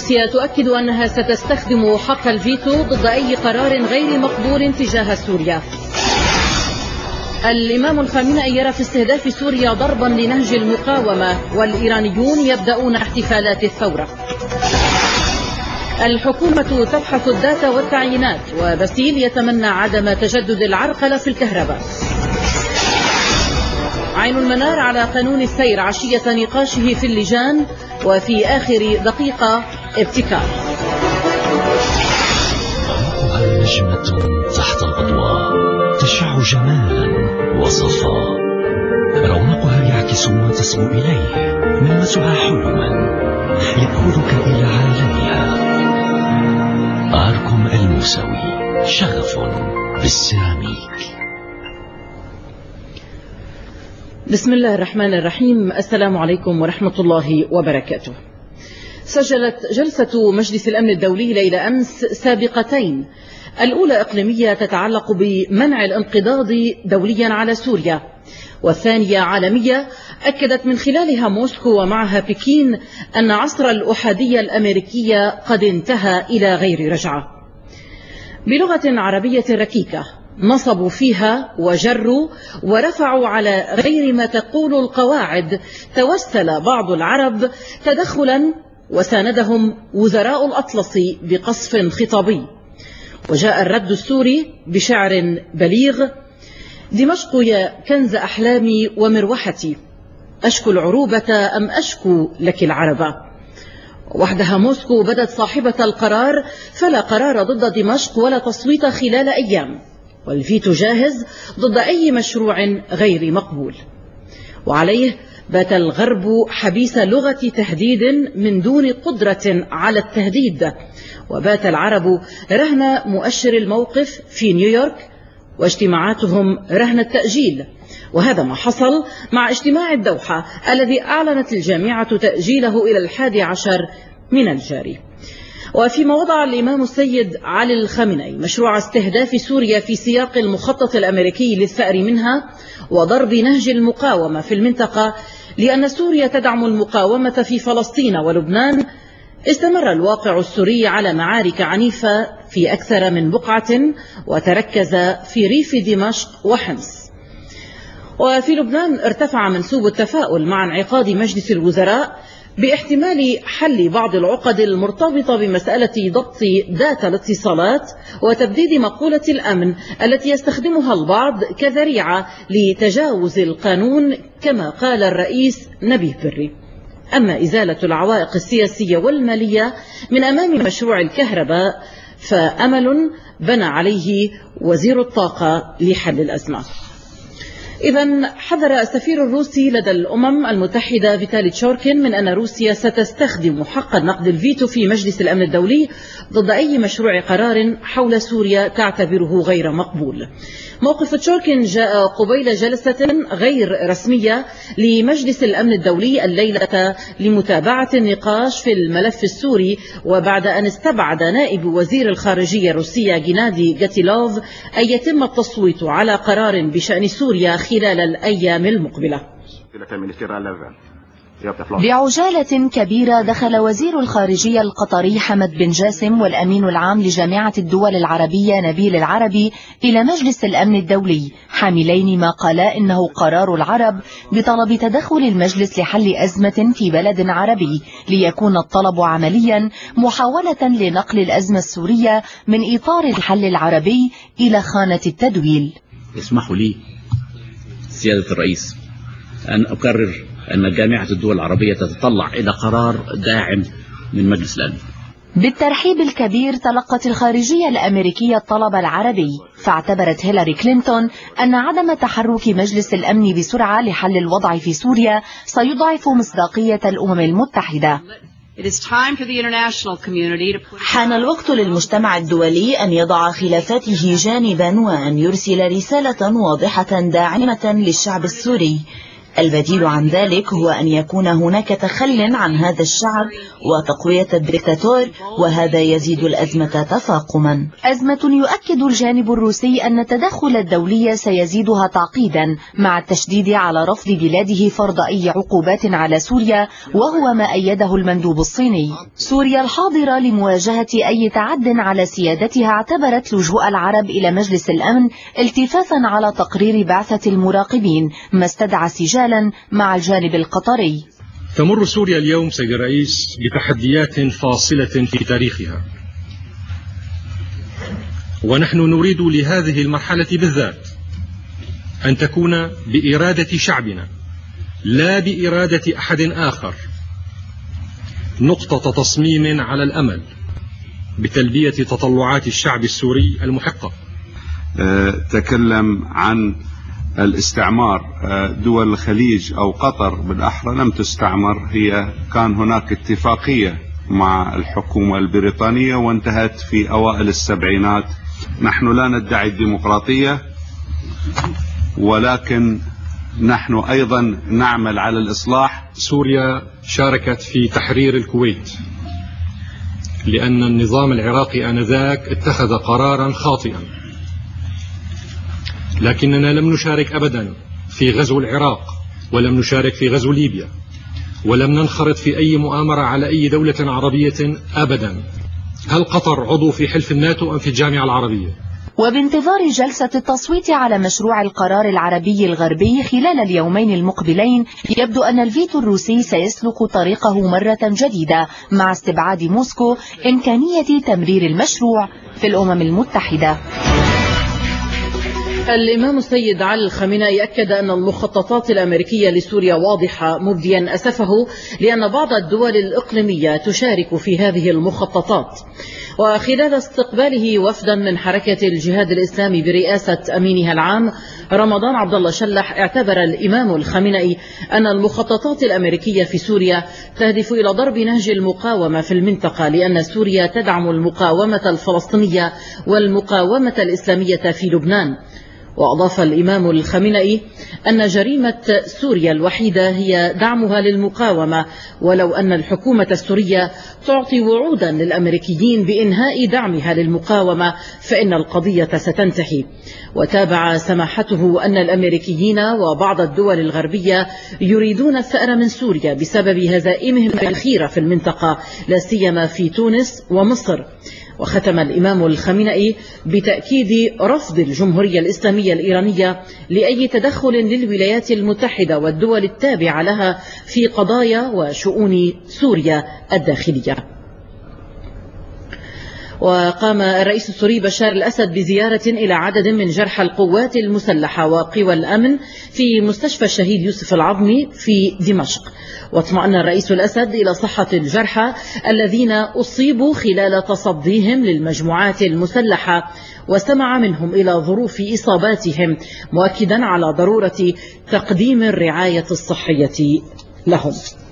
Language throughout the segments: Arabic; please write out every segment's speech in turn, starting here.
روسيا تؤكد أنها ستستخدم حق الفيتو ضد أي قرار غير مقبول تجاه سوريا. الإمام الخامنئي يرى في استهداف سوريا ضربا لنهج المقاومة، والإيرانيون يبدأون احتفالات الثورة. الحكومة تبحث الداتا والتعيينات، وباسيل يتمنى عدم تجدد العرقلة في الكهرباء. عين المنار على قانون السير عشية نقاشه في اللجان، وفي آخر دقيقة ابتكار. رونقها نجمة تحت الأضواء تشع جمالا وصفاء، رونقها يعكس ما تصبو إليه، ملمسها حلما يأخذك إلى عالمها. آركوم الموسوي، شغف بالسيراميك. بسم الله الرحمن الرحيم. السلام عليكم ورحمة الله وبركاته. سجلت جلسة مجلس الأمن الدولي ليلة أمس سابقتين، الأولى إقليمية تتعلق بمنع الانقضاض دوليا على سوريا، والثانية عالمية أكدت من خلالها موسكو ومعها بكين أن عصر الأحادية الأمريكية قد انتهى إلى غير رجعة. بلغة عربية ركيكة نصبوا فيها وجروا ورفعوا على غير ما تقول القواعد. توسل بعض العرب تدخلا وساندهم وزراء الأطلسي بقصف خطابي، وجاء الرد السوري بشعر بليغ: دمشق يا كنز أحلامي ومروحتي، أشكو العروبة أم أشكو لك العربة. وحدها موسكو بدت صاحبة القرار، فلا قرار ضد دمشق ولا تصويت خلال أيام، والفيتو جاهز ضد أي مشروع غير مقبول. وعليه بات الغرب حبيس لغة تهديد من دون قدرة على التهديد، وبات العرب رهن مؤشر الموقف في نيويورك، واجتماعاتهم رهن التأجيل. وهذا ما حصل مع اجتماع الدوحة الذي أعلنت الجامعة تأجيله إلى 11 من الجاري. وفيما وضع الإمام السيد علي الخامنئي مشروع استهداف سوريا في سياق المخطط الأمريكي للثأر منها وضرب نهج المقاومة في المنطقة، لأن سوريا تدعم المقاومة في فلسطين ولبنان، استمر الواقع السوري على معارك عنيفة في أكثر من بقعة، وتركز في ريف دمشق وحمص. وفي لبنان ارتفع منسوب التفاؤل مع انعقاد مجلس الوزراء باحتمال حل بعض العقد المرتبطة بمسألة ضبط داتا الاتصالات وتبديد مقولة الأمن التي يستخدمها البعض كذريعة لتجاوز القانون، كما قال الرئيس نبيه بري. أما إزالة العوائق السياسية والمالية من أمام مشروع الكهرباء فأمل بنى عليه وزير الطاقة لحل الأزمة. إذن حذر السفير الروسي لدى الأمم المتحدة فيتالي تشوركين من أن روسيا ستستخدم حق النقد الفيتو في مجلس الأمن الدولي ضد أي مشروع قرار حول سوريا تعتبره غير مقبول. موقف تشوركين جاء قبيل جلسة غير رسمية لمجلس الأمن الدولي الليلة لمتابعة النقاش في الملف السوري، وبعد أن استبعد نائب وزير الخارجية الروسية جينادي جاتيلوف أن يتم التصويت على قرار بشأن سوريا خلال الأيام المقبلة. بعجالة كبيرة دخل وزير الخارجية القطري حمد بن جاسم والأمين العام لجامعة الدول العربية نبيل العربي إلى مجلس الأمن الدولي، حاملين ما قالا إنه قرار العرب بطلب تدخل المجلس لحل أزمة في بلد عربي، ليكون الطلب عمليا محاولة لنقل الأزمة السورية من إطار الحل العربي إلى خانة التدويل. اسمحوا لي سيادة الرئيس أن أكرر أن جامعة الدول العربية تتطلع إلى قرار داعم من مجلس الأمن. بالترحيب الكبير تلقت الخارجية الأمريكية الطلب العربي، فاعتبرت هيلاري كلينتون أن عدم تحرك مجلس الأمن بسرعة لحل الوضع في سوريا سيضعف مصداقية الأمم المتحدة. حان الوقت للمجتمع الدولي أن يضع خلافاته جانبا وأن يرسل رسالة واضحة داعمة للشعب السوري. البديل عن ذلك هو أن يكون هناك تخل عن هذا الشعب وتقوية الدكتاتور، وهذا يزيد الأزمة تفاقما. أزمة يؤكد الجانب الروسي أن التدخل الدولي سيزيدها تعقيدا، مع التشديد على رفض بلاده فرض أي عقوبات على سوريا، وهو ما أيده المندوب الصيني. سوريا الحاضرة لمواجهة أي تعد على سيادتها اعتبرت لجوء العرب إلى مجلس الأمن التفافا على تقرير بعثة المراقبين، ما استدعى سجالا مع الجانب القطري. تمر سوريا اليوم سيد الرئيس بتحديات فاصلة في تاريخها، ونحن نريد لهذه المرحلة بالذات أن تكون بإرادة شعبنا لا بإرادة أحد آخر، نقطة تصميم على الأمل بتلبية تطلعات الشعب السوري المحقة. تكلم عن الاستعمار، دول الخليج أو قطر بالأحرى لم تستعمر، هي كان هناك اتفاقية مع الحكومة البريطانية وانتهت في أوائل السبعينات. نحن لا ندعي الديمقراطية، ولكن نحن أيضا نعمل على الإصلاح. سوريا شاركت في تحرير الكويت لأن النظام العراقي آنذاك اتخذ قرارا خاطئا، لكننا لم نشارك أبدا في غزو العراق، ولم نشارك في غزو ليبيا، ولم ننخرط في أي مؤامرة على أي دولة عربية أبدا. هل قطر عضو في حلف الناتو أم في الجامعة العربية؟ وبانتظار جلسة التصويت على مشروع القرار العربي الغربي خلال اليومين المقبلين، يبدو أن الفيتو الروسي سيسلك طريقه مرة جديدة، مع استبعاد موسكو إمكانية تمرير المشروع في الأمم المتحدة. الإمام السيد علي الخامنئي أكد أن المخططات الأمريكية لسوريا واضحة، مبديا أسفه لأن بعض الدول الإقليمية تشارك في هذه المخططات. وخلال استقباله وفدا من حركة الجهاد الإسلامي برئاسة أمينها العام رمضان عبد الله شلح، اعتبر الإمام الخامنئي أن المخططات الأمريكية في سوريا تهدف إلى ضرب نهج المقاومة في المنطقة، لأن سوريا تدعم المقاومة الفلسطينية والمقاومة الإسلامية في لبنان. وأضاف الإمام الخامنئي أن جريمة سوريا الوحيدة هي دعمها للمقاومة، ولو أن الحكومة السورية تعطي وعودا للأمريكيين بإنهاء دعمها للمقاومة فإن القضية ستنتهي. وتابع سماحته أن الأمريكيين وبعض الدول الغربية يريدون الثأر من سوريا بسبب هزائمهم الأخيرة في المنطقة، لا سيما في تونس ومصر. وختم الإمام الخامنئي بتأكيد رفض الجمهورية الإسلامية الإيرانية لأي تدخل للولايات المتحدة والدول التابعة لها في قضايا وشؤون سوريا الداخلية. وقام الرئيس السوري بشار الأسد بزيارة إلى عدد من جرحى القوات المسلحة وقوى الأمن في مستشفى الشهيد يوسف العظمي في دمشق. واطمأن الرئيس الأسد إلى صحة الجرحى الذين أصيبوا خلال تصديهم للمجموعات المسلحة، واستمع منهم إلى ظروف إصاباتهم، مؤكدا على ضرورة تقديم الرعاية الصحية لهم.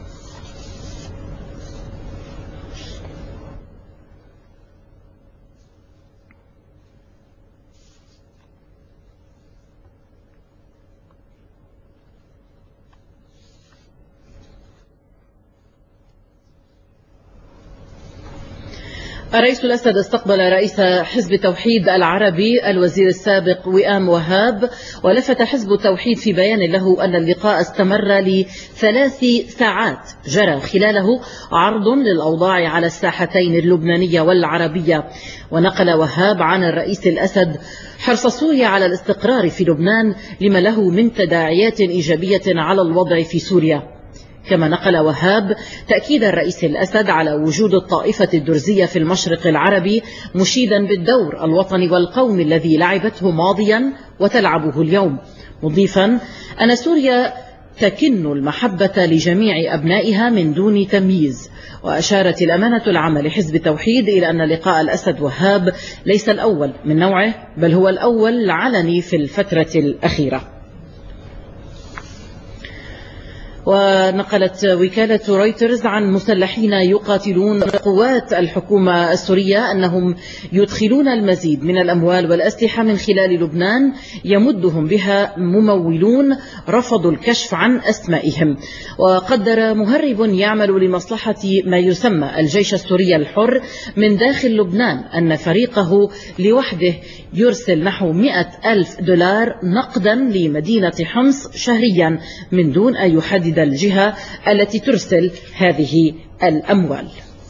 الرئيس الأسد استقبل رئيس حزب توحيد العربي الوزير السابق وئام وهاب، ولفت حزب التوحيد في بيان له أن اللقاء استمر ل3 ساعات جرى خلاله عرض للأوضاع على الساحتين اللبنانية والعربية. ونقل وهاب عن الرئيس الأسد حرص سوريا على الاستقرار في لبنان لما له من تداعيات إيجابية على الوضع في سوريا. كما نقل وهاب تأكيد الرئيس الأسد على وجود الطائفة الدرزية في المشرق العربي، مشيدا بالدور الوطني والقومي الذي لعبته ماضيا وتلعبه اليوم، مضيفا أن سوريا تكن المحبة لجميع أبنائها من دون تمييز. وأشارت الأمانة العامة لحزب التوحيد إلى أن لقاء الأسد وهاب ليس الأول من نوعه، بل هو الأول العلني في الفترة الأخيرة. ونقلت وكالة رويترز عن مسلحين يقاتلون قوات الحكومة السورية أنهم يدخلون المزيد من الأموال والأسلحة من خلال لبنان يمدهم بها ممولون رفضوا الكشف عن أسمائهم. وقدر مهرب يعمل لمصلحة ما يسمى الجيش السوري الحر من داخل لبنان أن فريقه لوحده يرسل نحو $100,000 نقدا لمدينة حمص شهريا من دون أن يحدد الجهة التي ترسل هذه الأموال.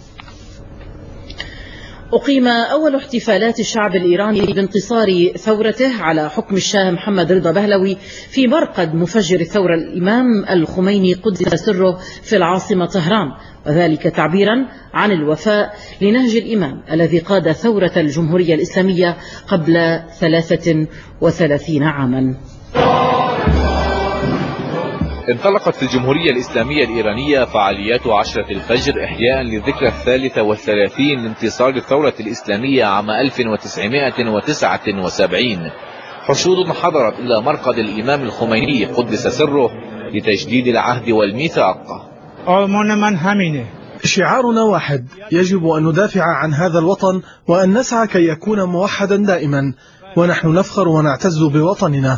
أقيم أول احتفالات الشعب الإيراني بانتصار ثورته على حكم الشاه محمد رضا بهلوي في مرقد مفجر الثورة الإمام الخميني قدس سره في العاصمة طهران، وذلك تعبيرا عن الوفاء لنهج الإمام الذي قاد ثورة الجمهورية الإسلامية قبل 33 عاما. انطلقت في الجمهورية الإسلامية الإيرانية فعاليات 10 الفجر إحياء للذكرى 33 لانتصار الثورة الإسلامية عام 1979. حشود حضرت إلى مرقد الإمام الخميني قدس سره لتجديد العهد والميثاق. آرمان من همینه. شعارنا واحد، يجب أن ندافع عن هذا الوطن وأن نسعى كي يكون موحدا دائما، ونحن نفخر ونعتز بوطننا.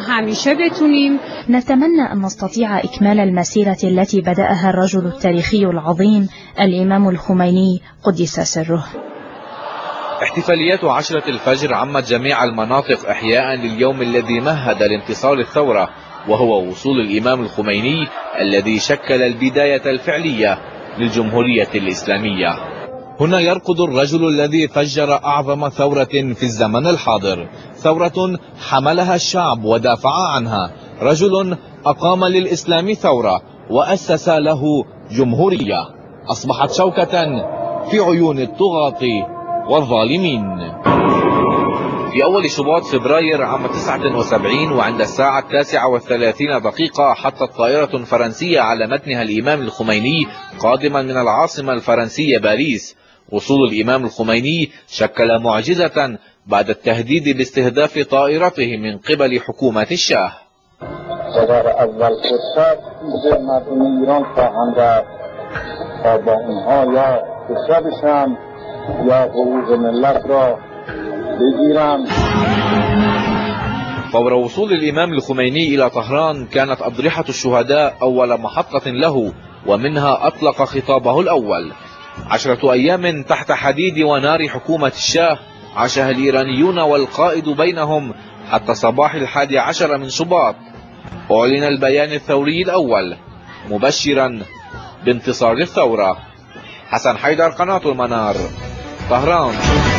نتمنى أن نستطيع إكمال المسيرة التي بدأها الرجل التاريخي العظيم الإمام الخميني قدس سره. احتفاليات 10 الفجر عمت جميع المناطق إحياء لليوم الذي مهد لانتصار الثورة، وهو وصول الإمام الخميني الذي شكل البداية الفعلية للجمهورية الإسلامية. هنا يركض الرجل الذي فجر أعظم ثورة في الزمن الحاضر، ثورة حملها الشعب ودافع عنها، رجل أقام للإسلام ثورة وأسس له جمهورية أصبحت شوكة في عيون الطغاة والظالمين. في أول شباط فبراير عام 79 وعند الساعة 9:30 حطت طائرة فرنسية على متنها الإمام الخميني قادما من العاصمة الفرنسية باريس. وصول الإمام الخميني شكل معجزة بعد التهديد باستهداف طائرته من قبل حكومة الشاه. فور وصول الإمام الخميني إلى طهران كانت أضرحة الشهداء أول محطة له، ومنها أطلق خطابه الأول. 10 أيام تحت حديد ونار حكومة الشاه عاشها الإيرانيون والقائد بينهم حتى صباح 11 من شباط. أعلن البيان الثوري الأول مبشرا بانتصار الثورة. حسن حيدر، قناة المنار، طهران.